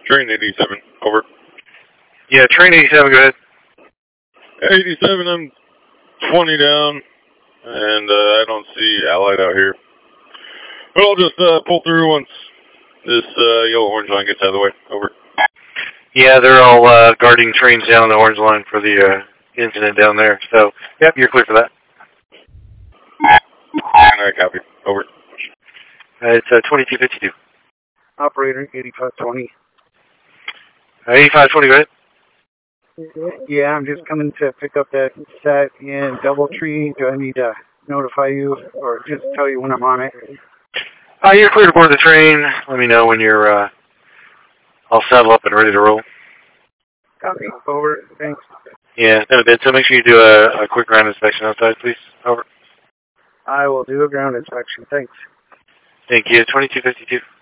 Train 87, over. Yeah, train 87, go ahead. 87, I'm 20 down, and I don't see Allied out here. But I'll just pull through once this yellow-orange line gets out of the way. Over. Yeah, they're all guarding trains down the orange line for the incident down there. So, yep, you're clear for that. Alright, copy. Over. It's 2252. Operator 8520. 8520, go ahead. Yeah, I'm just coming to pick up that set in Doubletree. Do I need to notify you or just tell you when I'm on it? You're clear to board the train. Let me know when you're all saddled up and ready to roll. Copy. Over. Thanks. Yeah, in a bit. So make sure you do a quick ground inspection outside, please. Over. I will do a ground inspection. Thanks. Thank you. 2252.